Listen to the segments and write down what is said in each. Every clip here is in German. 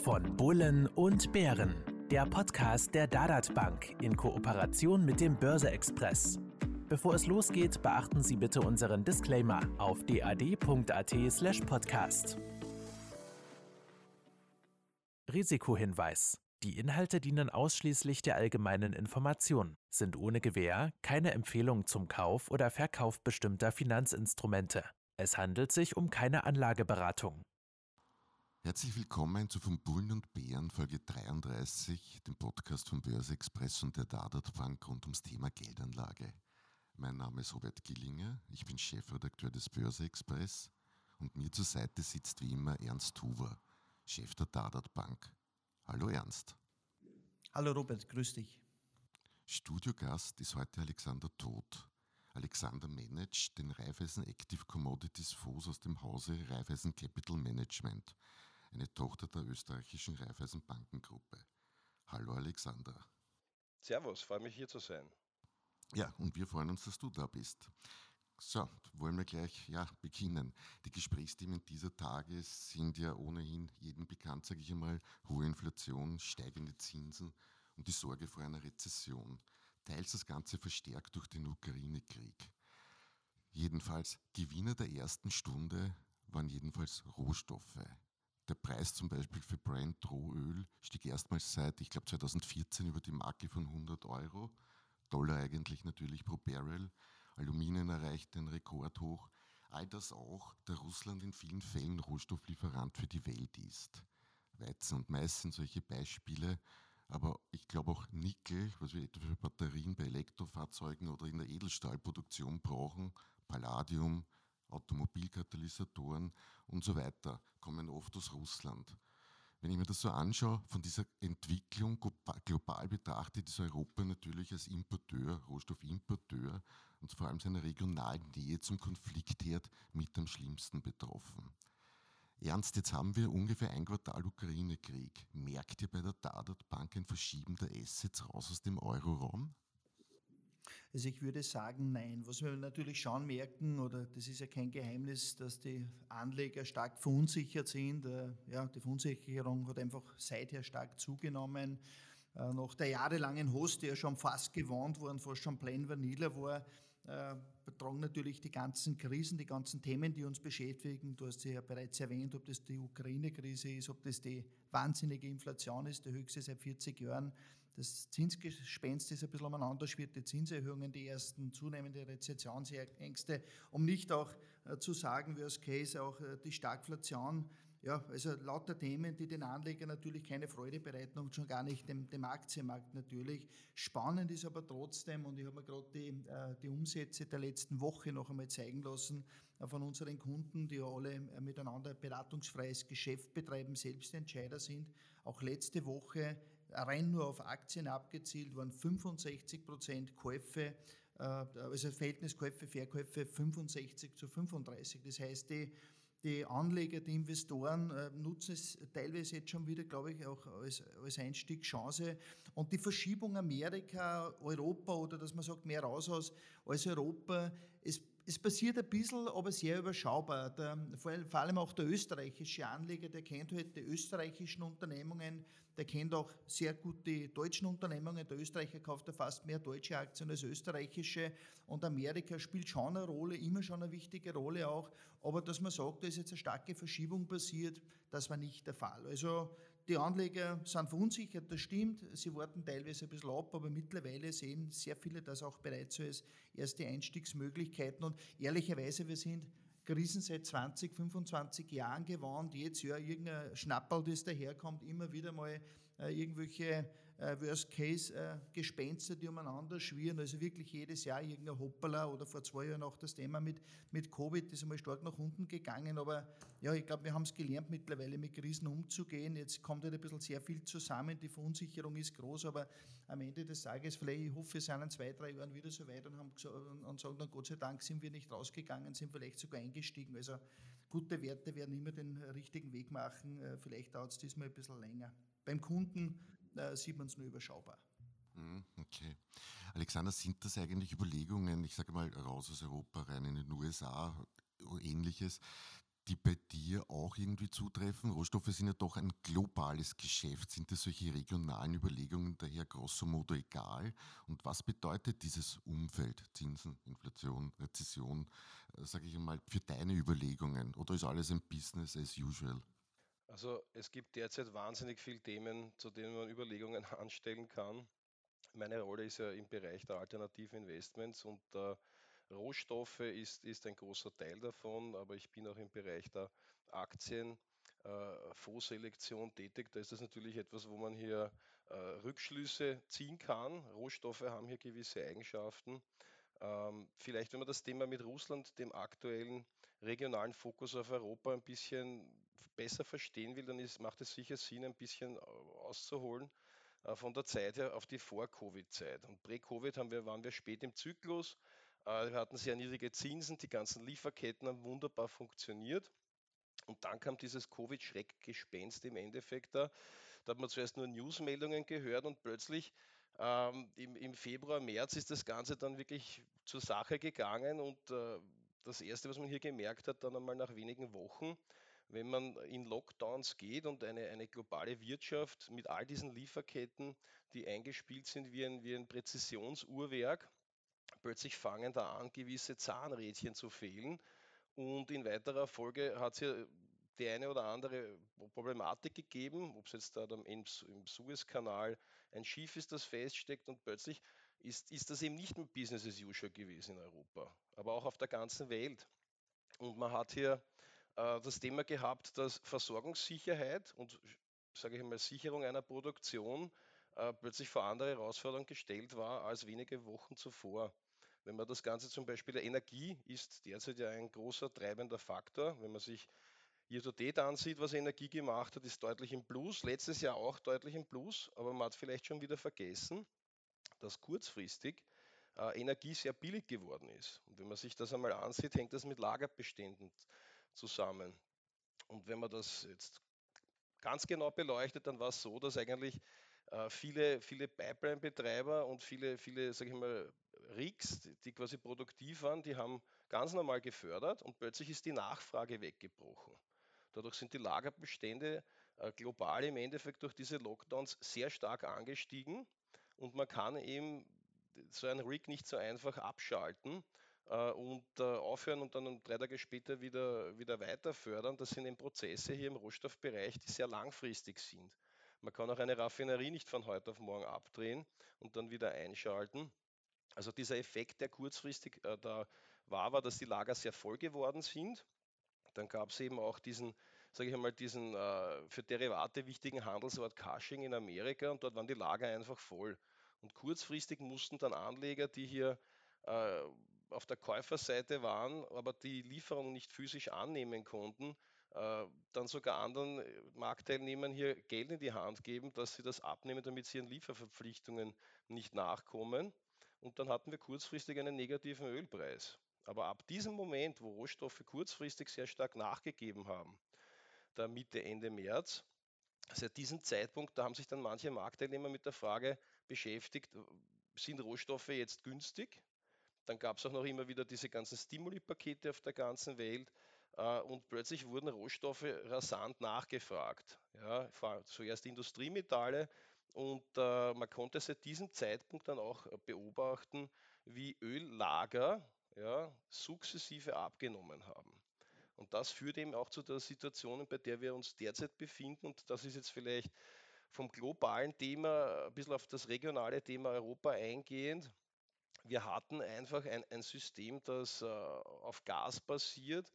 Von Bullen und Bären, der Podcast der Dadat Bank in Kooperation mit dem Börse-Express. Bevor es losgeht, beachten Sie bitte unseren Disclaimer auf dad.at/podcast. Risikohinweis: Die Inhalte dienen ausschließlich der allgemeinen Information, sind ohne Gewähr keine Empfehlung zum Kauf oder Verkauf bestimmter Finanzinstrumente. Es handelt sich um keine Anlageberatung. Herzlich willkommen zu Von Bullen und Bären, Folge 33, dem Podcast vom Börse-Express und der Dadat Bank rund ums Thema Geldanlage. Mein Name ist Robert Gillinger, ich bin Chefredakteur des Börse-Express und mir zur Seite sitzt wie immer Ernst Huber, Chef der Dadat Bank. Hallo Ernst. Hallo Robert, grüß dich. Studiogast ist heute Alexander Todt. Alexander managt den Raiffeisen Active Commodities Fonds aus dem Hause Raiffeisen Capital Management, eine Tochter der österreichischen Raiffeisen Bankengruppe. Hallo Alexander. Servus, freue mich hier zu sein. Ja, und wir freuen uns, dass du da bist. So, wollen wir gleich beginnen. Die Gesprächsthemen dieser Tage sind ja ohnehin jedem bekannt, sage ich einmal, hohe Inflation, steigende Zinsen und die Sorge vor einer Rezession. Teils das Ganze verstärkt durch den Ukraine-Krieg. Jedenfalls Gewinner der ersten Stunde waren jedenfalls Rohstoffe. Der Preis zum Beispiel für Brent Rohöl stieg erstmals seit, 2014 über die Marke von 100 Euro. Dollar eigentlich natürlich pro Barrel. Aluminium erreichte einen Rekordhoch. All das auch, da Russland in vielen Fällen Rohstofflieferant für die Welt ist. Weizen und Mais sind solche Beispiele. Aber ich glaube auch Nickel, was wir etwa für Batterien bei Elektrofahrzeugen oder in der Edelstahlproduktion brauchen, Palladium, Automobilkatalysatoren und so weiter, kommen oft aus Russland. Wenn ich mir das so anschaue, von dieser Entwicklung global betrachtet, ist Europa natürlich als Importeur, Rohstoffimporteur und vor allem seiner regionalen Nähe zum Konfliktherd mit am schlimmsten betroffen. Ernst, jetzt haben wir ungefähr ein Quartal Ukraine-Krieg. Merkt ihr bei der Dadat Bank ein Verschieben der Assets raus aus dem Euroraum? Also ich würde sagen, nein. Was wir natürlich schon merken, oder das ist ja kein Geheimnis, dass die Anleger stark verunsichert sind. Die Verunsicherung hat einfach seither stark zugenommen. Nach der jahrelangen Host, die ja schon fast gewohnt waren, fast schon plain vanilla war, betragen natürlich die ganzen Krisen, die ganzen Themen, die uns beschäftigen. Du hast sie ja bereits erwähnt, ob das die Ukraine-Krise ist, ob das die wahnsinnige Inflation ist, die höchste seit 40 Jahren. Das Zinsgespenst ist ein bisschen umeinander schwirrt, die Zinserhöhungen, die ersten zunehmende Rezessionsängste, um nicht auch zu sagen, worst case, auch die Stagflation. Ja, also lauter Themen, die den Anlegern natürlich keine Freude bereiten und schon gar nicht dem Aktienmarkt natürlich. Spannend ist aber trotzdem, und ich habe mir gerade die Umsätze der letzten Woche noch einmal zeigen lassen von unseren Kunden, die ja alle miteinander beratungsfreies Geschäft betreiben, Selbstentscheider sind. Auch letzte Woche rein nur auf Aktien abgezielt waren 65% Käufe, also Verhältnis Käufe, Verkäufe 65:35. Das heißt, die Anleger, die Investoren nutzen es teilweise jetzt schon wieder, glaube ich, auch als Einstiegschance. Und die Verschiebung Amerika, Europa oder dass man sagt, mehr raus als Europa, es passiert ein bisschen, aber sehr überschaubar. Vor allem auch der österreichische Anleger, der kennt halt die österreichischen Unternehmungen, der kennt auch sehr gut die deutschen Unternehmungen. Der Österreicher kauft ja fast mehr deutsche Aktien als österreichische. Und Amerika spielt schon eine Rolle, immer schon eine wichtige Rolle auch. Aber dass man sagt, da ist jetzt eine starke Verschiebung passiert, das war nicht der Fall. Also die Anleger sind verunsichert, das stimmt. Sie warten teilweise ein bisschen ab, aber mittlerweile sehen sehr viele das auch bereits als erste Einstiegsmöglichkeiten. Und ehrlicherweise, wir sind Krisen seit 20, 25 Jahren gewarnt. Jedes Jahr irgendein Schnapperl, das daherkommt, immer wieder mal irgendwelche Worst-Case-Gespenster, die umeinander schwirren. Also wirklich jedes Jahr irgendein Hoppala, oder vor 2 Jahren auch das Thema mit Covid, das ist einmal stark nach unten gegangen. Aber ja, ich glaube, wir haben es gelernt mittlerweile mit Krisen umzugehen. Jetzt kommt halt ein bisschen sehr viel zusammen. Die Verunsicherung ist groß, aber am Ende des Tages, vielleicht, ich hoffe, wir sind in 2, 3 Jahren wieder so weit und sagen dann, Gott sei Dank sind wir nicht rausgegangen, sind vielleicht sogar eingestiegen. Also gute Werte werden immer den richtigen Weg machen. Vielleicht dauert es diesmal ein bisschen länger. Beim Kunden sieht man es nur überschaubar. Okay. Alexander, sind das eigentlich Überlegungen, ich sage mal raus aus Europa, rein in den USA, Ähnliches, die bei dir auch irgendwie zutreffen? Rohstoffe sind ja doch ein globales Geschäft. Sind das solche regionalen Überlegungen daher grosso modo egal? Und was bedeutet dieses Umfeld, Zinsen, Inflation, Rezession, sage ich einmal, für deine Überlegungen? Oder ist alles ein Business as usual? Also es gibt derzeit wahnsinnig viele Themen, zu denen man Überlegungen anstellen kann. Meine Rolle ist ja im Bereich der alternativen Investments und Rohstoffe ist ein großer Teil davon, aber ich bin auch im Bereich der Aktien, Fondsselektion tätig. Da ist das natürlich etwas, wo man hier Rückschlüsse ziehen kann. Rohstoffe haben hier gewisse Eigenschaften. Vielleicht, wenn man das Thema mit Russland, dem aktuellen regionalen Fokus auf Europa, ein bisschen besser verstehen will, dann macht es sicher Sinn, ein bisschen auszuholen von der Zeit her auf die Vor-Covid-Zeit. Und Prä-Covid waren wir spät im Zyklus. Wir hatten sehr niedrige Zinsen, die ganzen Lieferketten haben wunderbar funktioniert. Und dann kam dieses Covid-Schreckgespenst im Endeffekt da. Da hat man zuerst nur Newsmeldungen gehört und plötzlich im Februar, März ist das Ganze dann wirklich zur Sache gegangen und das Erste, was man hier gemerkt hat, dann einmal nach wenigen Wochen, wenn man in Lockdowns geht und eine globale Wirtschaft mit all diesen Lieferketten, die eingespielt sind wie ein Präzisionsuhrwerk, plötzlich fangen da an, gewisse Zahnrädchen zu fehlen und in weiterer Folge hat es ja die eine oder andere Problematik gegeben, ob es jetzt da im Suezkanal ein Schiff ist, das feststeckt und plötzlich ist das eben nicht mehr Business as usual gewesen in Europa, aber auch auf der ganzen Welt. Und man hat hier das Thema gehabt, dass Versorgungssicherheit und, sage ich mal, Sicherung einer Produktion plötzlich vor andere Herausforderungen gestellt war als wenige Wochen zuvor. Wenn man das Ganze zum Beispiel, der Energie ist derzeit ja ein großer treibender Faktor. Wenn man sich Year to Date ansieht, was Energie gemacht hat, ist deutlich im Plus. Letztes Jahr auch deutlich im Plus, aber man hat vielleicht schon wieder vergessen, dass kurzfristig Energie sehr billig geworden ist. Und wenn man sich das einmal ansieht, hängt das mit Lagerbeständen zusammen. Und wenn man das jetzt ganz genau beleuchtet, dann war es so, dass eigentlich viele Pipeline-Betreiber und viele, sage ich mal, Rigs, die quasi produktiv waren, die haben ganz normal gefördert und plötzlich ist die Nachfrage weggebrochen. Dadurch sind die Lagerbestände global im Endeffekt durch diese Lockdowns sehr stark angestiegen und man kann eben so ein Rig nicht so einfach abschalten und aufhören und dann 3 Tage später wieder weiter fördern. Das sind eben Prozesse hier im Rohstoffbereich, die sehr langfristig sind. Man kann auch eine Raffinerie nicht von heute auf morgen abdrehen und dann wieder einschalten. Also dieser Effekt, der kurzfristig da war, dass die Lager sehr voll geworden sind. Dann gab es eben auch diesen, sage ich einmal, diesen für Derivate wichtigen Handelsort Cushing in Amerika und dort waren die Lager einfach voll. Und kurzfristig mussten dann Anleger, die hier äh, auf der Käuferseite waren, aber die Lieferung nicht physisch annehmen konnten, dann sogar anderen Marktteilnehmern hier Geld in die Hand geben, dass sie das abnehmen, damit sie ihren Lieferverpflichtungen nicht nachkommen. Und dann hatten wir kurzfristig einen negativen Ölpreis. Aber ab diesem Moment, wo Rohstoffe kurzfristig sehr stark nachgegeben haben, da Mitte, Ende März, seit diesem Zeitpunkt, da haben sich dann manche Marktteilnehmer mit der Frage beschäftigt, sind Rohstoffe jetzt günstig? Dann gab es auch noch immer wieder diese ganzen Stimuli-Pakete auf der ganzen Welt und plötzlich wurden Rohstoffe rasant nachgefragt. Ja, zuerst Industriemetalle und man konnte seit diesem Zeitpunkt dann auch beobachten, wie Öllager ja, sukzessive abgenommen haben. Und das führt eben auch zu der Situation, bei der wir uns derzeit befinden. Und das ist jetzt vielleicht vom globalen Thema ein bisschen auf das regionale Thema Europa eingehend. Wir hatten einfach ein System, das auf Gas basiert,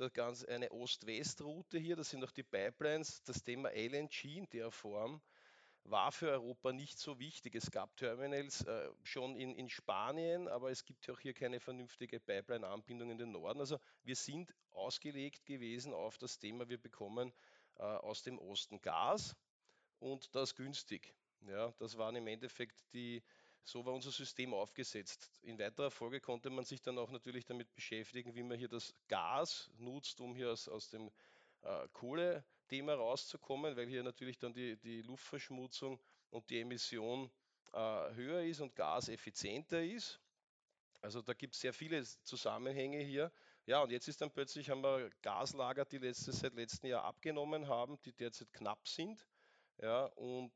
eine Ost-West-Route hier, das sind auch die Pipelines. Das Thema LNG in der Form war für Europa nicht so wichtig. Es gab Terminals schon in Spanien, aber es gibt ja auch hier keine vernünftige Pipeline-Anbindung in den Norden. Also wir sind ausgelegt gewesen auf das Thema, wir bekommen aus dem Osten Gas und das günstig. Ja, das waren im Endeffekt so war unser System aufgesetzt. In weiterer Folge konnte man sich dann auch natürlich damit beschäftigen, wie man hier das Gas nutzt, um hier aus dem Kohlethema rauszukommen, weil hier natürlich dann die Luftverschmutzung und die Emission höher ist und Gas effizienter ist. Also da gibt es sehr viele Zusammenhänge hier. Ja, und jetzt ist dann plötzlich, haben wir Gaslager, die seit letztem Jahr abgenommen haben, die derzeit knapp sind. Ja, und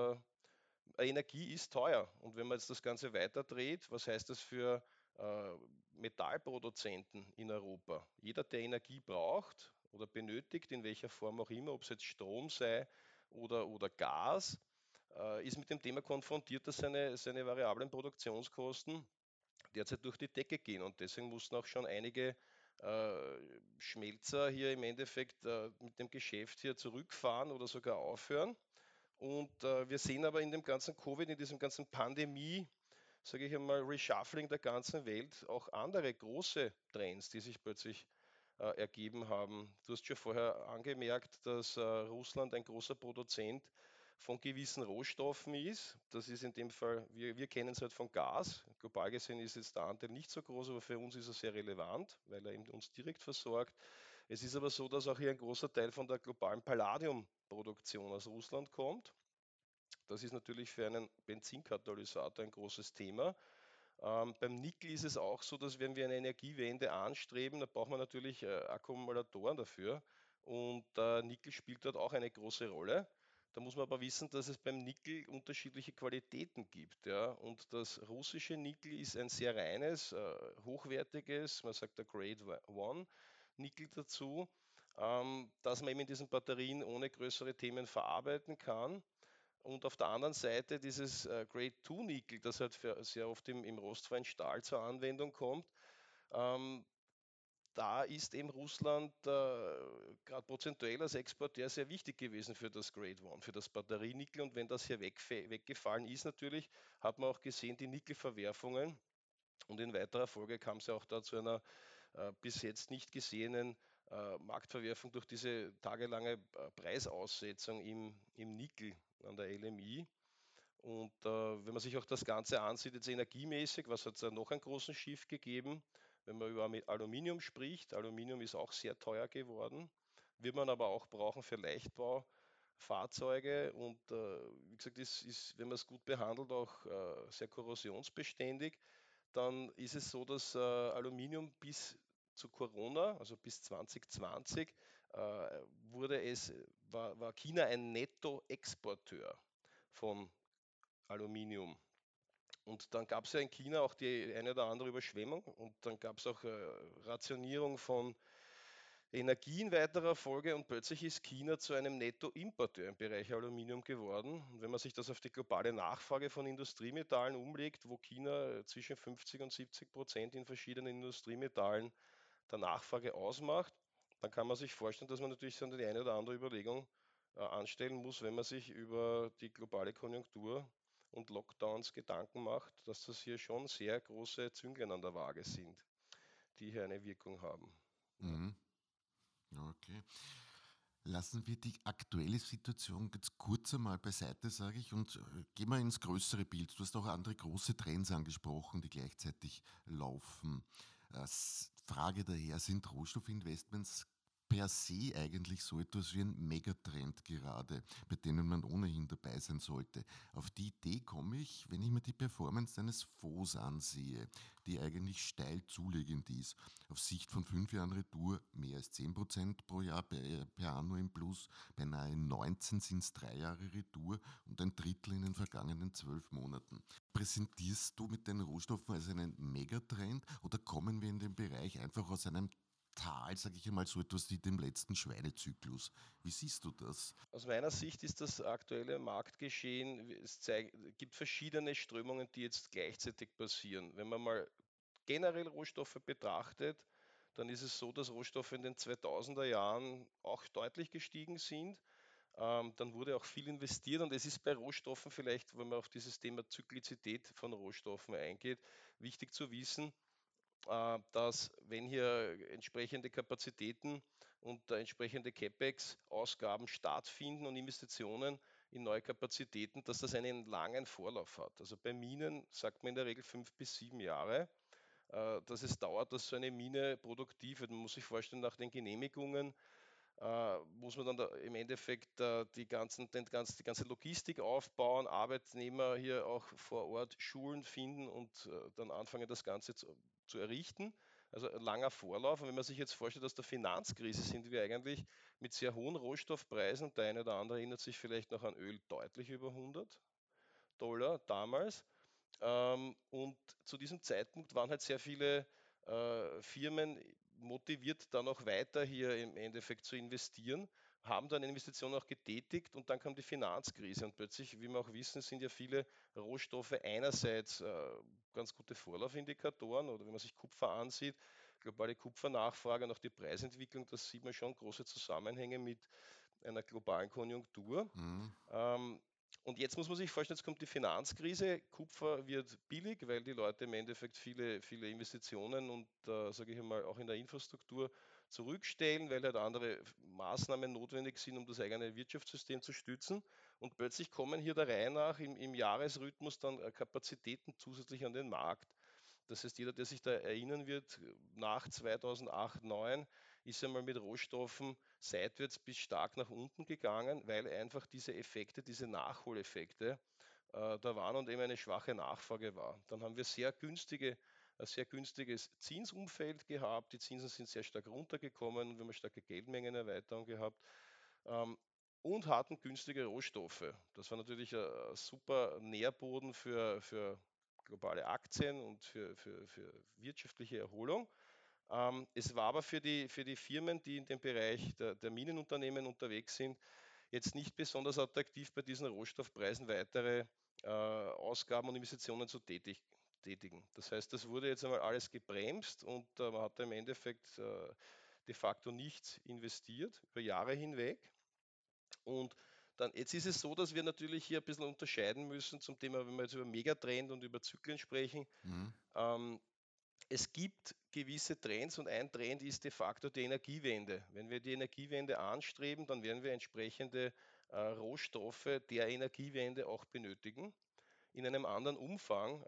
Energie ist teuer. Und wenn man jetzt das Ganze weiterdreht, was heißt das für äh, Metallproduzenten in Europa? Jeder, der Energie braucht oder benötigt, in welcher Form auch immer, ob es jetzt Strom sei oder Gas, ist mit dem Thema konfrontiert, dass seine variablen Produktionskosten derzeit durch die Decke gehen. Und deswegen mussten auch schon einige äh, Schmelzer hier im Endeffekt mit dem Geschäft hier zurückfahren oder sogar aufhören. Und wir sehen aber in dem ganzen Covid, in diesem ganzen Pandemie, sage ich einmal, Reshuffling der ganzen Welt auch andere große Trends, die sich plötzlich ergeben haben. Du hast schon vorher angemerkt, dass Russland ein großer Produzent von gewissen Rohstoffen ist. Das ist in dem Fall, wir kennen es halt von Gas. Global gesehen ist jetzt der Anteil nicht so groß, aber für uns ist er sehr relevant, weil er eben uns direkt versorgt. Es ist aber so, dass auch hier ein großer Teil von der globalen Palladiumproduktion aus Russland kommt. Das ist natürlich für einen Benzinkatalysator ein großes Thema. Beim Nickel ist es auch so, dass wenn wir eine Energiewende anstreben, da braucht man natürlich Akkumulatoren dafür. Und Nickel spielt dort auch eine große Rolle. Da muss man aber wissen, dass es beim Nickel unterschiedliche Qualitäten gibt. Ja? Und das russische Nickel ist ein sehr reines, hochwertiges, man sagt der Grade One Nickel dazu, dass man eben in diesen Batterien ohne größere Themen verarbeiten kann. Und auf der anderen Seite dieses Grade 2 Nickel, das halt sehr oft im rostfreien Stahl zur Anwendung kommt, ähm, da ist eben Russland gerade prozentuell als Exporteur sehr wichtig gewesen für das Grade 1, für das Batterienickel. Und wenn das hier weggefallen ist natürlich, hat man auch gesehen, die Nickelverwerfungen. Und in weiterer Folge kam es ja auch da zu einer bis jetzt nicht gesehenen Marktverwerfung durch diese tagelange Preisaussetzung im Nickel an der LMI. Und wenn man sich auch das Ganze ansieht, jetzt energiemäßig, was hat es da noch einen großen Shift gegeben? Wenn man über Aluminium spricht, Aluminium ist auch sehr teuer geworden, wird man aber auch brauchen für Leichtbaufahrzeuge und wie gesagt, wenn man es gut behandelt, auch sehr korrosionsbeständig. Dann ist es so, dass Aluminium bis zu Corona, also bis 2020, war China ein Nettoexporteur von Aluminium. Und dann gab es ja in China auch die eine oder andere Überschwemmung und dann gab es auch Rationierung von Energie in weiterer Folge und plötzlich ist China zu einem Nettoimporteur im Bereich Aluminium geworden. Und wenn man sich das auf die globale Nachfrage von Industriemetallen umlegt, wo China zwischen 50 und 70% in verschiedenen Industriemetallen der Nachfrage ausmacht, dann kann man sich vorstellen, dass man natürlich so die eine oder andere Überlegung anstellen muss, wenn man sich über die globale Konjunktur und Lockdowns Gedanken macht, dass das hier schon sehr große Zünglein an der Waage sind, die hier eine Wirkung haben. Ja. Mhm. Ja, okay. Lassen wir die aktuelle Situation jetzt kurz einmal beiseite, sage ich, und gehen wir ins größere Bild. Du hast auch andere große Trends angesprochen, die gleichzeitig laufen. Frage daher, sind Rohstoffinvestments per se eigentlich so etwas wie ein Megatrend gerade, bei denen man ohnehin dabei sein sollte? Auf die Idee komme ich, wenn ich mir die Performance eines Fonds ansehe, die eigentlich steil zulegend ist. Auf Sicht von 5 Jahren Retour mehr als 10% pro Jahr per Anno im Plus, beinahe 19 sind es 3 Jahre Retour und ein Drittel in den vergangenen 12 Monaten. Präsentierst du mit den Rohstoffen als einen Megatrend oder kommen wir in den Bereich einfach aus einem Tal, sage ich einmal, so etwas wie dem letzten Schweinezyklus? Wie siehst du das? Aus meiner Sicht ist das aktuelle Marktgeschehen, gibt verschiedene Strömungen, die jetzt gleichzeitig passieren. Wenn man mal generell Rohstoffe betrachtet, dann ist es so, dass Rohstoffe in den 2000er Jahren auch deutlich gestiegen sind. Dann wurde auch viel investiert und es ist bei Rohstoffen vielleicht, wenn man auf dieses Thema Zyklizität von Rohstoffen eingeht, wichtig zu wissen, dass wenn hier entsprechende Kapazitäten und entsprechende CapEx-Ausgaben stattfinden und Investitionen in neue Kapazitäten, dass das einen langen Vorlauf hat. Also bei Minen sagt man in der Regel 5 bis 7 Jahre, dass es dauert, dass so eine Mine produktiv wird. Man muss sich vorstellen, nach den Genehmigungen muss man dann da im Endeffekt die ganze Logistik aufbauen, Arbeitnehmer hier auch vor Ort schulen, finden und dann anfangen, das Ganze zu errichten. Also ein langer Vorlauf. Und wenn man sich jetzt vorstellt, aus der Finanzkrise sind wir eigentlich mit sehr hohen Rohstoffpreisen. Der eine oder andere erinnert sich vielleicht noch an Öl deutlich über $100 damals. Und zu diesem Zeitpunkt waren halt sehr viele Firmen motiviert, dann auch weiter hier im Endeffekt zu investieren, haben dann Investitionen auch getätigt und dann kam die Finanzkrise und plötzlich, wie wir auch wissen, sind ja viele Rohstoffe einerseits ganz gute Vorlaufindikatoren oder wenn man sich Kupfer ansieht, globale Kupfernachfrage und auch die Preisentwicklung, das sieht man schon große Zusammenhänge mit einer globalen Konjunktur. Mhm. Und jetzt muss man sich vorstellen, jetzt kommt die Finanzkrise. Kupfer wird billig, weil die Leute im Endeffekt viele Investitionen und, sage ich einmal, auch in der Infrastruktur zurückstellen, weil halt andere Maßnahmen notwendig sind, um das eigene Wirtschaftssystem zu stützen. Und plötzlich kommen hier der Reihe nach im Jahresrhythmus dann Kapazitäten zusätzlich an den Markt. Das heißt, jeder, der sich da erinnern wird, nach 2008, 2009 ist einmal mit Rohstoffen seitwärts bis stark nach unten gegangen, weil einfach diese Effekte, diese Nachholeffekte da waren und eben eine schwache Nachfrage war. Dann haben wir ein sehr günstiges Zinsumfeld gehabt. Die Zinsen sind sehr stark runtergekommen und wir haben eine starke Geldmengenerweiterung gehabt und hatten günstige Rohstoffe. Das war natürlich ein super Nährboden für globale Aktien und für wirtschaftliche Erholung. Es war aber für die Firmen, die in dem Bereich der Minenunternehmen unterwegs sind, jetzt nicht besonders attraktiv, bei diesen Rohstoffpreisen weitere Ausgaben und Investitionen zu tätigen. Das heißt, das wurde jetzt einmal alles gebremst und man hat im Endeffekt de facto nichts investiert über Jahre hinweg. Und dann, jetzt ist es so, dass wir natürlich hier ein bisschen unterscheiden müssen zum Thema, wenn wir jetzt über Megatrend und über Zyklen sprechen. Mhm. Ähm, Es gibt gewisse Trends und ein Trend ist de facto die Energiewende. Wenn wir die Energiewende anstreben, dann werden wir entsprechende Rohstoffe der Energiewende auch benötigen, in einem anderen Umfang,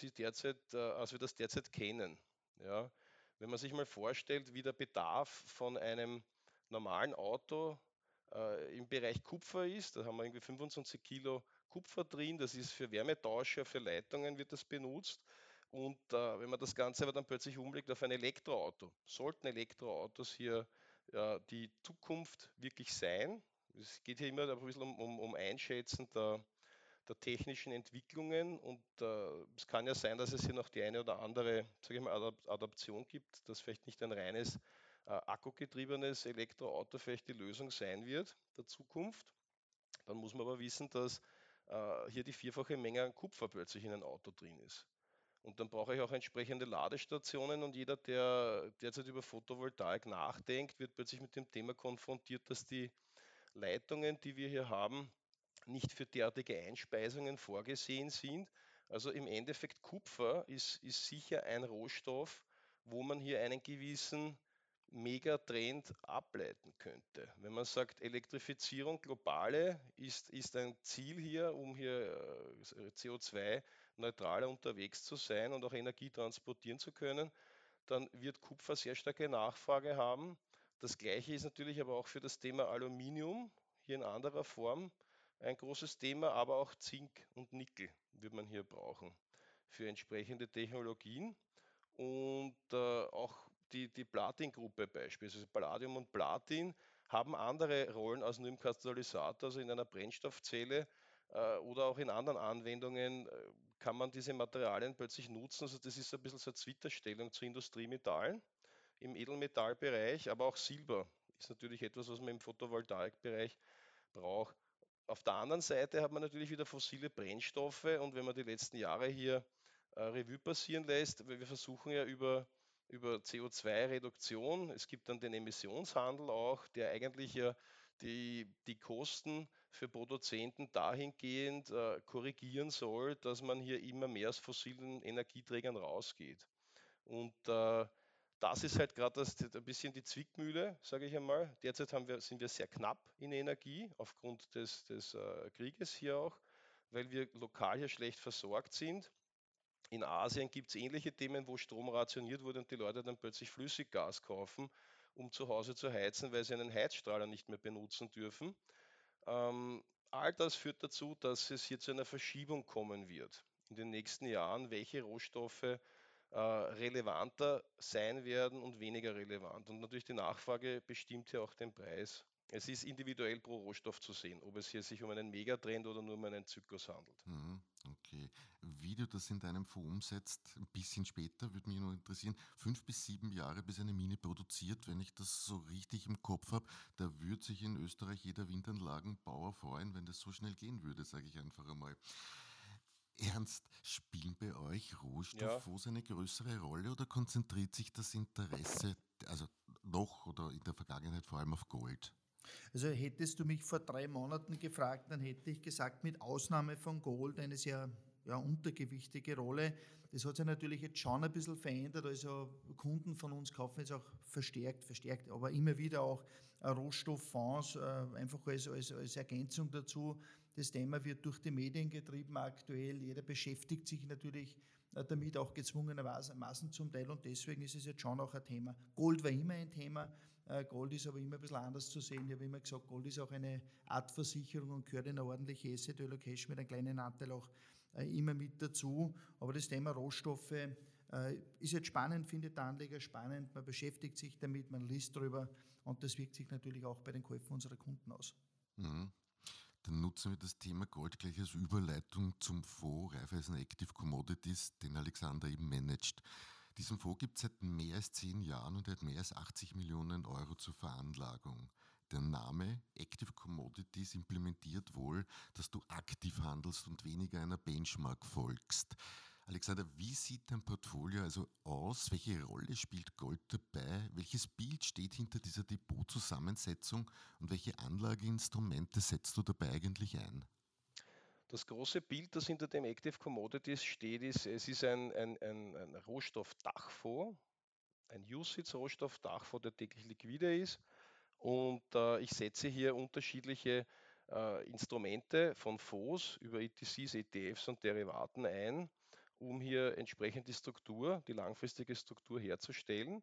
als wir das derzeit kennen. Ja, wenn man sich mal vorstellt, wie der Bedarf von einem normalen Auto im Bereich Kupfer ist, da haben wir irgendwie 25 Kilo Kupfer drin, das ist für Wärmetauscher, für Leitungen wird das benutzt. Und wenn man das Ganze aber dann plötzlich umlegt auf ein Elektroauto, sollten Elektroautos hier die Zukunft wirklich sein? Es geht hier immer ein bisschen um Einschätzen der technischen Entwicklungen und es kann ja sein, dass es hier noch die eine oder andere, sage ich mal, Adaption gibt, dass vielleicht nicht ein reines akkugetriebenes Elektroauto vielleicht die Lösung sein wird der Zukunft. Dann muss man aber wissen, dass hier die vierfache Menge an Kupfer plötzlich in ein Auto drin ist. Und dann brauche ich auch entsprechende Ladestationen und jeder, der derzeit über Photovoltaik nachdenkt, wird plötzlich mit dem Thema konfrontiert, dass die Leitungen, die wir hier haben, nicht für derartige Einspeisungen vorgesehen sind. Also im Endeffekt Kupfer ist sicher ein Rohstoff, wo man hier einen gewissen Megatrend ableiten könnte. Wenn man sagt, Elektrifizierung globale ist ein Ziel hier, um hier CO2-neutraler unterwegs zu sein und auch Energie transportieren zu können, dann wird Kupfer sehr starke Nachfrage haben. Das gleiche ist natürlich aber auch für das Thema Aluminium, hier in anderer Form ein großes Thema, aber auch Zink und Nickel wird man hier brauchen für entsprechende Technologien. Und auch die Platin-Gruppe beispielsweise, Palladium und Platin, haben andere Rollen als nur im Katalysator, also in einer Brennstoffzelle oder auch in anderen Anwendungen kann man diese Materialien plötzlich nutzen. Also das ist ein bisschen so eine Zwitterstellung zu Industriemetallen im Edelmetallbereich, aber auch Silber ist natürlich etwas, was man im Photovoltaikbereich braucht. Auf der anderen Seite hat man natürlich wieder fossile Brennstoffe und wenn man die letzten Jahre hier Revue passieren lässt, weil wir versuchen ja über CO2-Reduktion, es gibt dann den Emissionshandel auch, der eigentlich ja die Kosten für Produzenten dahingehend korrigieren soll, dass man hier immer mehr aus fossilen Energieträgern rausgeht. Und das ist halt gerade ein bisschen die Zwickmühle, sage ich einmal. Derzeit sind wir sehr knapp in Energie aufgrund des Krieges hier auch, weil wir lokal hier schlecht versorgt sind. In Asien gibt es ähnliche Themen, wo Strom rationiert wurde und die Leute dann plötzlich Flüssiggas kaufen, um zu Hause zu heizen, weil sie einen Heizstrahler nicht mehr benutzen dürfen. All das führt dazu, dass es hier zu einer Verschiebung kommen wird in den nächsten Jahren, welche Rohstoffe relevanter sein werden und weniger relevant. Und natürlich die Nachfrage bestimmt ja auch den Preis. Es ist individuell pro Rohstoff zu sehen, ob es hier sich um einen Megatrend oder nur um einen Zyklus handelt. Okay. Wie du das in deinem Fonds umsetzt, ein bisschen später, würde mich noch interessieren. 5 bis 7 Jahre, bis eine Mine produziert, wenn ich das so richtig im Kopf habe, da würde sich in Österreich jeder Windanlagenbauer freuen, wenn das so schnell gehen würde, sage ich einfach einmal. Ernst, spielen bei euch Ja, Rohstofffonds eine größere Rolle oder konzentriert sich das Interesse, also noch oder in der Vergangenheit vor allem auf Gold? Also hättest du mich vor 3 Monaten gefragt, dann hätte ich gesagt, mit Ausnahme von Gold eine sehr untergewichtige Rolle. Das hat sich natürlich jetzt schon ein bisschen verändert. Also Kunden von uns kaufen jetzt auch verstärkt, aber immer wieder auch Rohstofffonds, einfach als Ergänzung dazu. Das Thema wird durch die Medien getrieben aktuell. Jeder beschäftigt sich natürlich damit auch gezwungenermaßen zum Teil und deswegen ist es jetzt schon auch ein Thema. Gold war immer ein Thema. Gold ist aber immer ein bisschen anders zu sehen. Ich habe immer gesagt, Gold ist auch eine Art Versicherung und gehört in eine ordentliche Asset Allocation mit einem kleinen Anteil auch immer mit dazu. Aber das Thema Rohstoffe ist jetzt spannend, findet der Anleger spannend. Man beschäftigt sich damit, man liest darüber und das wirkt sich natürlich auch bei den Käufen unserer Kunden aus. Mhm. Dann nutzen wir das Thema Gold gleich als Überleitung zum Fonds Raiffeisen Active Commodities, den Alexander eben managt. Diesen Fonds gibt es seit mehr als 10 Jahren und er hat mehr als 80 Millionen Euro zur Veranlagung. Der Name Active Commodities implementiert wohl, dass du aktiv handelst und weniger einer Benchmark folgst. Alexander, wie sieht dein Portfolio also aus? Welche Rolle spielt Gold dabei? Welches Bild steht hinter dieser Depotzusammensetzung und welche Anlageinstrumente setzt du dabei eigentlich ein? das große Bild, das hinter dem Active Commodities steht, ist, es ist ein Rohstoffdachfonds, ein UCITS-Rohstoffdachfonds, der täglich liquide ist. Und ich setze hier unterschiedliche Instrumente von Fonds über ETCs, ETFs und Derivaten ein, um hier entsprechend die Struktur, die langfristige Struktur herzustellen.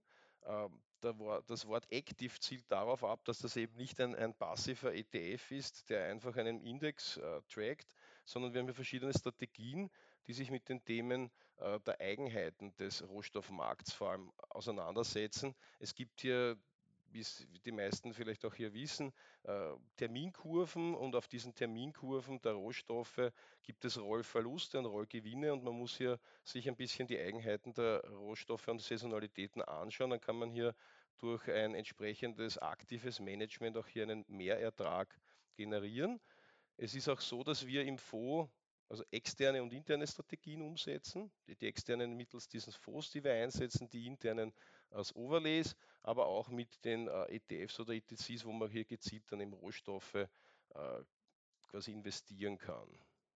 Das Wort Active zielt darauf ab, dass das eben nicht ein passiver ETF ist, der einfach einen Index trackt, sondern wir haben hier verschiedene Strategien, die sich mit den Themen der Eigenheiten des Rohstoffmarkts vor allem auseinandersetzen. Es gibt hier, wie es die meisten vielleicht auch hier wissen, Terminkurven und auf diesen Terminkurven der Rohstoffe gibt es Rollverluste und Rollgewinne und man muss hier sich ein bisschen die Eigenheiten der Rohstoffe und Saisonalitäten anschauen. Dann kann man hier durch ein entsprechendes aktives Management auch hier einen Mehrertrag generieren. Es ist auch so, dass wir im Fonds also externe und interne Strategien umsetzen. Die externen mittels dieses Fonds, die wir einsetzen, die internen als Overlays, aber auch mit den ETFs oder ETCs, wo man hier gezielt dann im Rohstoffe quasi investieren kann.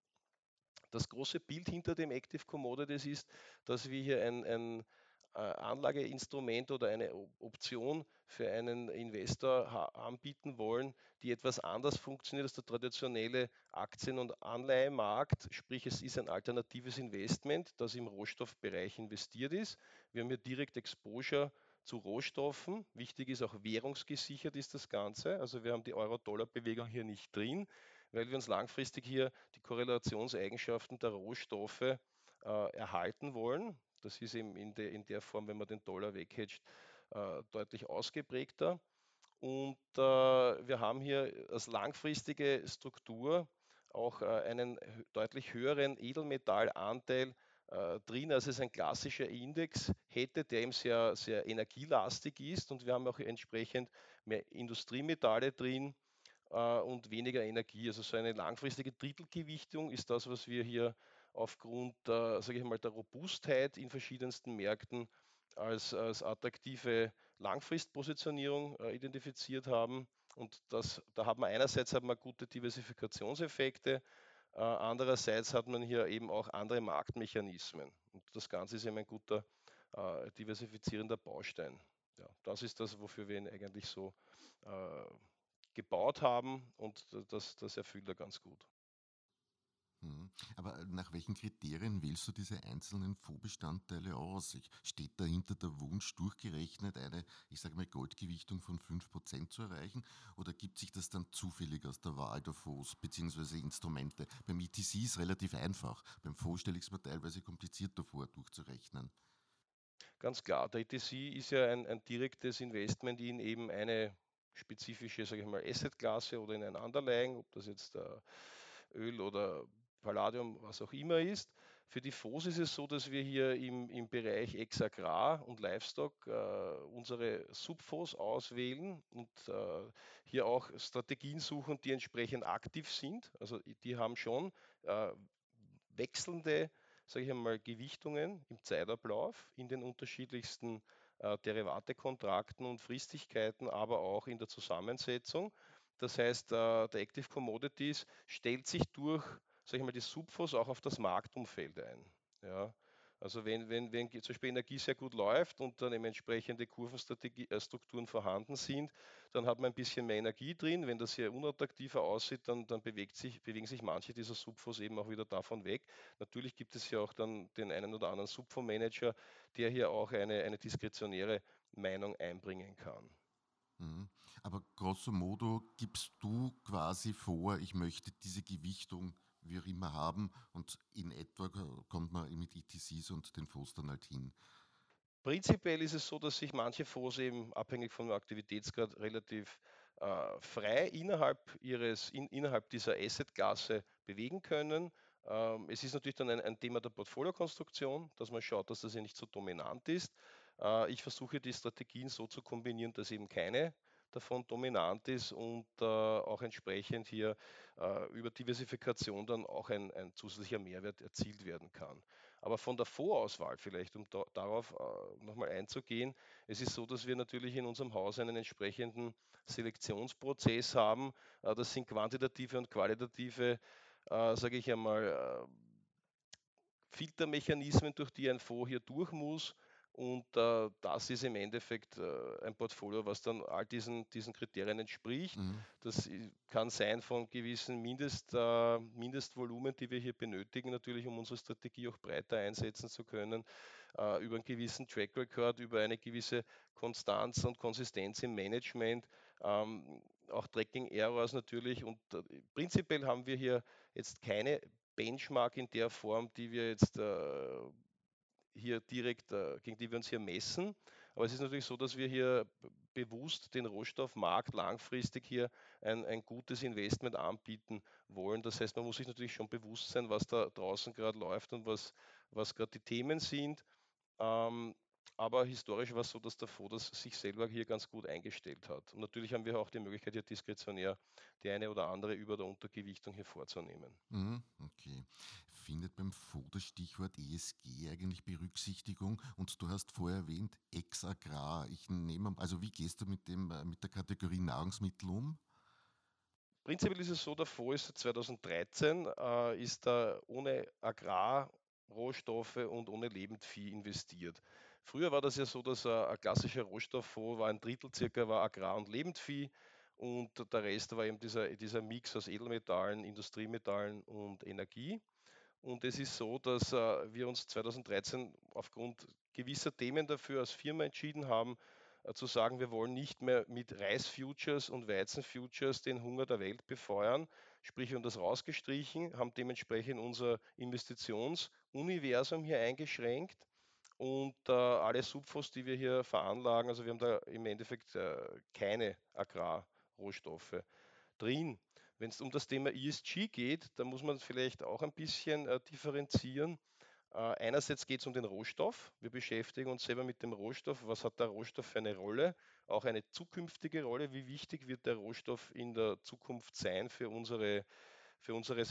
Das große Bild hinter dem Active Commodities ist, dass wir hier ein Anlageinstrument oder eine Option für einen Investor anbieten wollen, die etwas anders funktioniert als der traditionelle Aktien- und Anleihemarkt. Sprich, es ist ein alternatives Investment, das im Rohstoffbereich investiert ist. Wir haben hier direkt Exposure zu Rohstoffen. Wichtig ist auch währungsgesichert ist das Ganze. Also wir haben die Euro-Dollar-Bewegung hier nicht drin, weil wir uns langfristig hier die Korrelationseigenschaften der Rohstoffe erhalten wollen. Das ist eben in der Form, wenn man den Dollar weghedgt, deutlich ausgeprägter. Und wir haben hier als langfristige Struktur auch einen deutlich höheren Edelmetallanteil drin, als es ein klassischer Index hätte, der eben sehr, sehr energielastig ist. Und wir haben auch entsprechend mehr Industriemetalle drin und weniger Energie. Also so eine langfristige Drittelgewichtung ist das, was wir hier aufgrund, sage ich mal, der Robustheit in verschiedensten Märkten als attraktive Langfristpositionierung identifiziert haben. Und da hat man gute Diversifikationseffekte. Andererseits hat man hier eben auch andere Marktmechanismen. Und das Ganze ist eben ein guter diversifizierender Baustein. Ja, das ist das, wofür wir ihn eigentlich so äh, gebaut haben und das erfüllt er ganz gut. Aber nach welchen Kriterien wählst du diese einzelnen Fondsbestandteile aus? Steht dahinter der Wunsch, durchgerechnet eine, ich sage mal, Goldgewichtung von 5% zu erreichen? Oder gibt sich das dann zufällig aus der Wahl der Fonds bzw. Instrumente? Beim ETC ist es relativ einfach. Beim Fonds stelle ich es mir teilweise komplizierter vor, durchzurechnen. Ganz klar, der ETC ist ja ein direktes Investment in eben eine spezifische, sage ich mal, Assetklasse oder in ein Underlying, ob das jetzt Öl oder Palladium, was auch immer ist. Für die Fonds ist es so, dass wir hier im Bereich Ex-Agrar und Livestock unsere Subfonds auswählen und hier auch Strategien suchen, die entsprechend aktiv sind. Also die haben schon äh, wechselnde, sage ich einmal, Gewichtungen im Zeitablauf in den unterschiedlichsten Derivatekontrakten und Fristigkeiten, aber auch in der Zusammensetzung. Das heißt, der Active Commodities stellt sich durch, sage ich mal, die Subfonds auch auf das Marktumfeld ein. Ja. Also wenn zum Beispiel Energie sehr gut läuft und dann eben entsprechende Kurvenstrukturen vorhanden sind, dann hat man ein bisschen mehr Energie drin. Wenn das hier unattraktiver aussieht, dann bewegen sich manche dieser Subfonds eben auch wieder davon weg. Natürlich gibt es ja auch dann den einen oder anderen Subfondsmanager, der hier auch eine diskretionäre Meinung einbringen kann. Mhm. Aber grosso modo gibst du quasi vor, ich möchte diese Gewichtung wie auch immer haben und in etwa kommt man mit ETCs und den Fonds dann halt hin. Prinzipiell ist es so, dass sich manche Fonds eben abhängig vom Aktivitätsgrad relativ frei innerhalb dieser Assetklasse bewegen können. Es ist natürlich dann ein Thema der Portfoliokonstruktion, dass man schaut, dass das ja nicht so dominant ist. Ich versuche die Strategien so zu kombinieren, dass eben keine davon dominant ist und auch entsprechend hier über Diversifikation dann auch ein zusätzlicher Mehrwert erzielt werden kann. Aber von der Vorauswahl vielleicht, um darauf nochmal einzugehen, es ist so, dass wir natürlich in unserem Haus einen entsprechenden Selektionsprozess haben. Das sind quantitative und qualitative, sage ich einmal, Filtermechanismen, durch die ein Fonds hier durch muss. Und das ist im Endeffekt ein Portfolio, was dann all diesen Kriterien entspricht. Mhm. Das kann sein von gewissen Mindestvolumen, die wir hier benötigen, natürlich, um unsere Strategie auch breiter einsetzen zu können, über einen gewissen Track Record, über eine gewisse Konstanz und Konsistenz im Management, auch Tracking Errors natürlich. Und prinzipiell haben wir hier jetzt keine Benchmark in der Form, die wir jetzt hier direkt, gegen die wir uns hier messen. Aber es ist natürlich so, dass wir hier bewusst den Rohstoffmarkt langfristig hier ein gutes Investment anbieten wollen. Das heißt, man muss sich natürlich schon bewusst sein, was da draußen gerade läuft und was gerade die Themen sind. Ähm, aber historisch war es so, dass der Fonds sich selber hier ganz gut eingestellt hat. Und natürlich haben wir auch die Möglichkeit, hier diskretionär die eine oder andere Über- oder Untergewichtung hier vorzunehmen. Mhm. Okay. Findet beim Fonds das Stichwort ESG eigentlich Berücksichtigung? Und du hast vorher erwähnt, Ex-Agrar. Ich nehme, also wie gehst du mit der Kategorie Nahrungsmittel um? Prinzipiell ist es so, der Fonds ist seit 2013, ist da ohne Agrarrohstoffe und ohne Lebendvieh investiert. Früher war das ja so, dass ein klassischer Rohstofffonds war ein Drittel circa war Agrar- und Lebendvieh und der Rest war eben dieser Mix aus Edelmetallen, Industriemetallen und Energie. Und es ist so, dass wir uns 2013 aufgrund gewisser Themen dafür als Firma entschieden haben, zu sagen, wir wollen nicht mehr mit Reisfutures und Weizenfutures den Hunger der Welt befeuern. Sprich, wir haben das rausgestrichen, haben dementsprechend unser Investitionsuniversum hier eingeschränkt und alle Subfonds, die wir hier veranlagen, also wir haben da im Endeffekt keine Agrarrohstoffe drin. Wenn es um das Thema ESG geht, da muss man vielleicht auch ein bisschen differenzieren. Einerseits geht es um den Rohstoff. Wir beschäftigen uns selber mit dem Rohstoff. Was hat der Rohstoff für eine Rolle? Auch eine zukünftige Rolle. Wie wichtig wird der Rohstoff in der Zukunft sein für unseres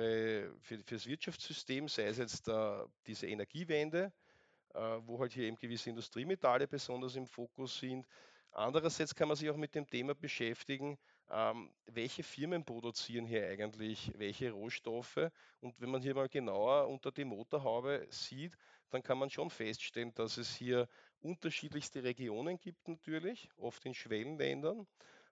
für das Wirtschaftssystem, sei es jetzt diese Energiewende, wo halt hier eben gewisse Industriemetalle besonders im Fokus sind. Andererseits kann man sich auch mit dem Thema beschäftigen, welche Firmen produzieren hier eigentlich welche Rohstoffe. Und wenn man hier mal genauer unter die Motorhaube sieht, dann kann man schon feststellen, dass es hier unterschiedlichste Regionen gibt natürlich, oft in Schwellenländern,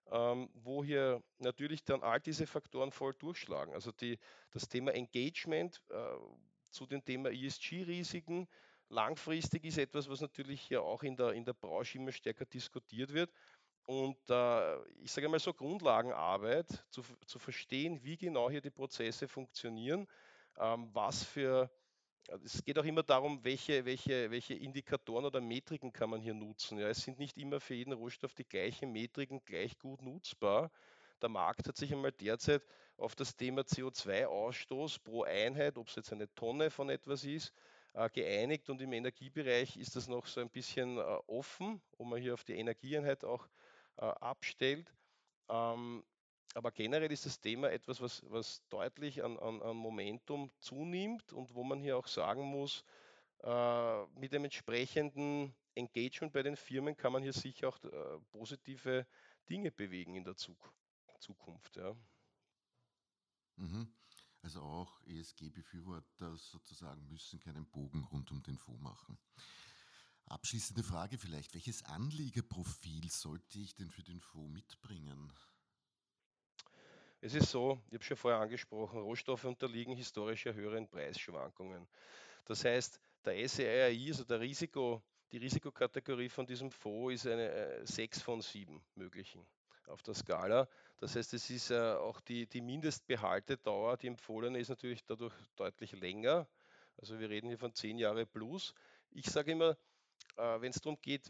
wo hier natürlich dann all diese Faktoren voll durchschlagen. Also das Thema Engagement zu dem Thema ESG-Risiken langfristig ist etwas, was natürlich hier auch in der Branche immer stärker diskutiert wird. Und ich sage mal so Grundlagenarbeit, zu verstehen, wie genau hier die Prozesse funktionieren, was für Es geht auch immer darum, welche Indikatoren oder Metriken kann man hier nutzen. Ja, es sind nicht immer für jeden Rohstoff die gleichen Metriken gleich gut nutzbar. Der Markt hat sich einmal derzeit auf das Thema CO2-Ausstoß pro Einheit, ob es jetzt eine Tonne von etwas ist, geeinigt, und im Energiebereich ist das noch so ein bisschen offen, ob man hier auf die Energieeinheit auch abstellt. Ähm, aber generell ist das Thema etwas, was deutlich an Momentum zunimmt und wo man hier auch sagen muss, mit dem entsprechenden Engagement bei den Firmen kann man hier sicher auch positive Dinge bewegen in der Zukunft. Ja. Mhm. Also auch ESG-Befürworter sozusagen müssen keinen Bogen rund um den Fonds machen. Abschließende Frage vielleicht. Welches Anliegerprofil sollte ich denn für den Fonds mitbringen? Es ist so, ich habe schon vorher angesprochen, Rohstoffe unterliegen historisch höheren Preisschwankungen. Das heißt, der SEII, also die Risikokategorie von diesem Fonds ist eine 6 von 7 möglichen auf der Skala. Das heißt, es ist auch die Mindestbehaltedauer, die empfohlene, ist natürlich dadurch deutlich länger. Also wir reden hier von 10 Jahre plus. Ich sage immer, wenn es darum geht,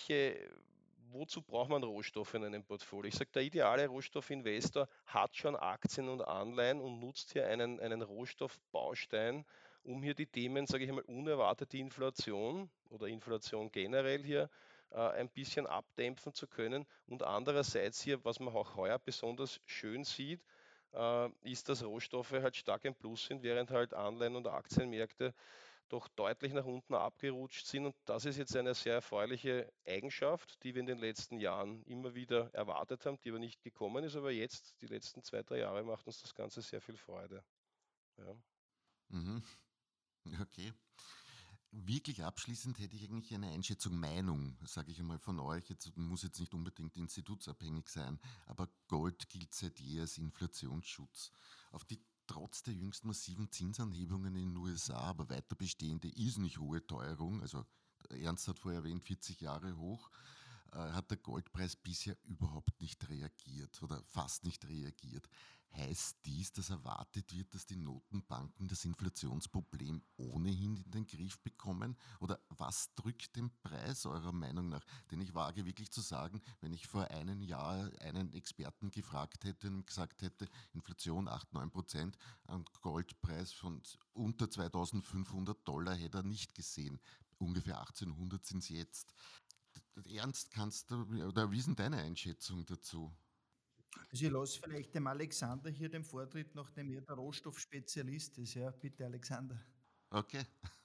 wozu braucht man Rohstoffe in einem Portfolio? Ich sage, der ideale Rohstoffinvestor hat schon Aktien und Anleihen und nutzt hier einen Rohstoffbaustein, um hier die Themen, sage ich einmal, unerwartete Inflation oder Inflation generell hier ein bisschen abdämpfen zu können. Und andererseits hier, was man auch heuer besonders schön sieht, ist, dass Rohstoffe halt stark im Plus sind, während halt Anleihen und Aktienmärkte doch deutlich nach unten abgerutscht sind. Und das ist jetzt eine sehr erfreuliche Eigenschaft, die wir in den letzten Jahren immer wieder erwartet haben, die aber nicht gekommen ist. Aber jetzt, die letzten 2, 3 Jahre, macht uns das Ganze sehr viel Freude. Ja. Mhm. Okay. Wirklich abschließend hätte ich eigentlich eine Einschätzung, Meinung, sage ich einmal von euch. Jetzt muss jetzt nicht unbedingt institutsabhängig sein, aber Gold gilt seit je als Inflationsschutz. Auf die trotz der jüngsten massiven Zinsanhebungen in den USA, aber weiter bestehende irrsinnig hohe Teuerung, also Ernst hat vorher erwähnt, 40 Jahre hoch, hat der Goldpreis bisher überhaupt nicht reagiert oder fast nicht reagiert. Heißt dies, dass erwartet wird, dass die Notenbanken das Inflationsproblem ohnehin in den Griff bekommen? Oder was drückt den Preis eurer Meinung nach? Denn ich wage wirklich zu sagen, wenn ich vor einem Jahr einen Experten gefragt hätte und gesagt hätte, Inflation 8-9%, ein Goldpreis von unter 2500 $, hätte er nicht gesehen. Ungefähr 1800 sind es jetzt. Ernst, kannst du, oder wie ist denn deine Einschätzung dazu? Also ich lasse vielleicht dem Alexander hier den Vortritt, nachdem er der Rohstoffspezialist ist. Ja, bitte Alexander. Okay.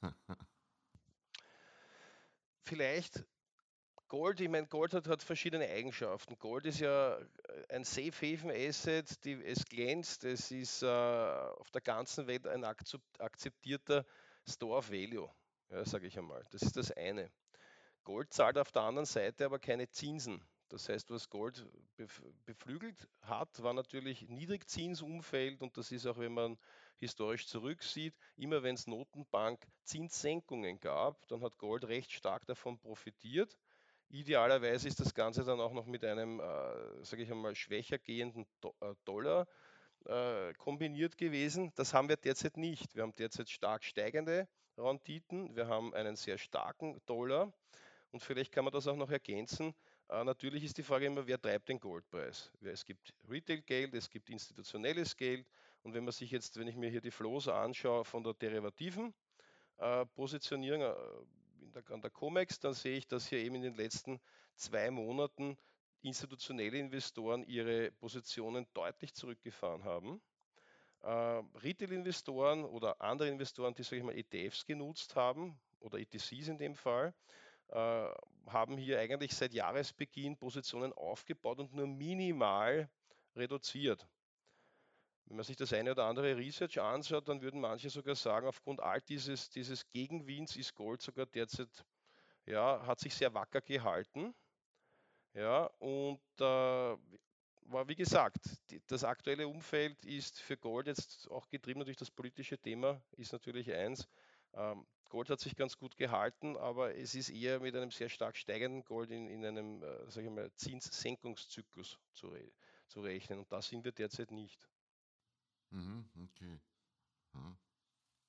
Vielleicht Gold, ich meine, Gold hat verschiedene Eigenschaften. Gold ist ja ein Safe Haven Asset, es glänzt, es ist auf der ganzen Welt ein akzeptierter Store of Value, ja, sage ich einmal. Das ist das eine. Gold zahlt auf der anderen Seite aber keine Zinsen. Das heißt, was Gold beflügelt hat, war natürlich Niedrigzinsumfeld, und das ist auch, wenn man historisch zurücksieht, immer wenn es Notenbank-Zinssenkungen gab, dann hat Gold recht stark davon profitiert. Idealerweise ist das Ganze dann auch noch mit einem, sage ich einmal, schwächer gehenden Dollar kombiniert gewesen. Das haben wir derzeit nicht. Wir haben derzeit stark steigende Renditen, wir haben einen sehr starken Dollar, und vielleicht kann man das auch noch ergänzen. Natürlich ist die Frage immer, wer treibt den Goldpreis? Es gibt Retail-Geld, es gibt institutionelles Geld, und wenn man sich jetzt, wenn ich mir hier die Flows anschaue von der derivativen Positionierung an der COMEX, dann sehe ich, dass hier eben in den letzten 2 Monaten institutionelle Investoren ihre Positionen deutlich zurückgefahren haben. Retail-Investoren oder andere Investoren, die, sage ich mal, ETFs genutzt haben oder ETCs in dem Fall, äh, haben hier eigentlich seit Jahresbeginn Positionen aufgebaut und nur minimal reduziert. Wenn man sich das eine oder andere Research anschaut, dann würden manche sogar sagen, aufgrund all dieses Gegenwinds ist Gold sogar derzeit, ja, hat sich sehr wacker gehalten. Ja, und war wie gesagt, das aktuelle Umfeld ist für Gold jetzt auch getrieben durch das politische Thema, ist natürlich eins. Gold hat sich ganz gut gehalten, aber es ist eher mit einem sehr stark steigenden Gold in einem, sage ich mal, Zinssenkungszyklus zu rechnen. Und da sind wir derzeit nicht. Mhm, okay. Ja.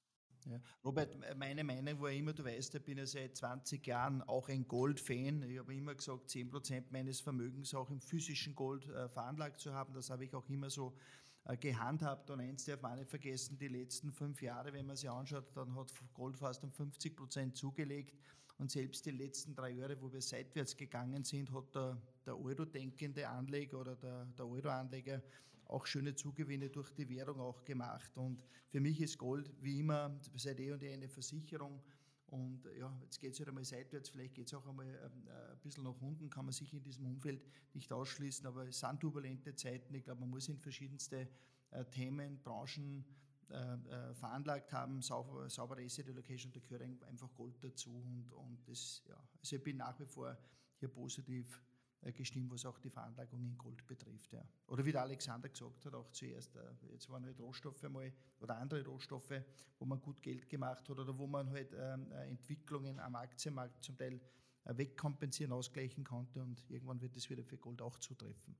Ja. Robert, meine Meinung war immer, du weißt, ich bin ja seit 20 Jahren auch ein Gold-Fan. Ich habe immer gesagt, 10% meines Vermögens auch im physischen Gold veranlagt zu haben. Das habe ich auch immer so gehandhabt. Und eins darf man nicht vergessen, die letzten 5 Jahre, wenn man sich anschaut, dann hat Gold fast um 50% zugelegt. Und selbst die letzten 3 Jahre, wo wir seitwärts gegangen sind, hat der Euro-denkende Anleger oder der Euro-Anleger auch schöne Zugewinne durch die Währung auch gemacht. Und für mich ist Gold wie immer seit eh eine Versicherung. Und ja, jetzt geht es halt einmal seitwärts, vielleicht geht es auch einmal ein bisschen nach unten, kann man sich in diesem Umfeld nicht ausschließen, aber es sind turbulente Zeiten. Ich glaube, man muss in verschiedenste Themen, Branchen veranlagt haben, saubere Asset Allocation, da gehört einfach Gold dazu und das, ja, also ich bin nach wie vor hier positiv gestimmt, was auch die Veranlagung in Gold betrifft. Ja. Oder wie der Alexander gesagt hat, auch zuerst, jetzt waren halt Rohstoffe mal oder andere Rohstoffe, wo man gut Geld gemacht hat oder wo man halt Entwicklungen am Aktienmarkt zum Teil wegkompensieren, ausgleichen konnte und irgendwann wird es wieder für Gold auch zutreffen.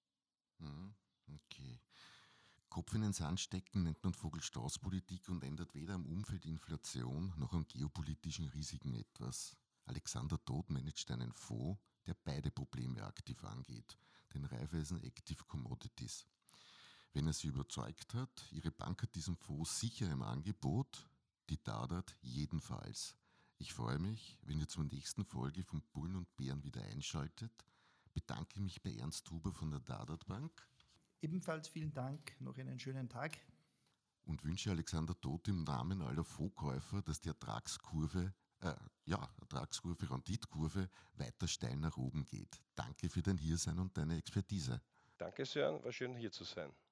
Okay. Kopf in den Sand stecken nennt man Vogelstrauß-Politik und ändert weder am Umfeld Inflation noch am geopolitischen Risiken etwas. Alexander Todt managt einen Fonds, der beide Probleme aktiv angeht, den Raiffeisen Active Commodities. Wenn er sie überzeugt hat, ihre Bank hat diesen Fonds sicher im Angebot, die Dadat jedenfalls. Ich freue mich, wenn ihr zur nächsten Folge von Bullen und Bären wieder einschaltet. Bedanke mich bei Ernst Huber von der Dadat Bank. Ebenfalls vielen Dank, noch einen schönen Tag. Und wünsche Alexander Todt im Namen aller Fondskäufer, dass die Ertragskurve, weiter steil nach oben geht. Danke für dein Hiersein und deine Expertise. Danke, Sören, war schön hier zu sein.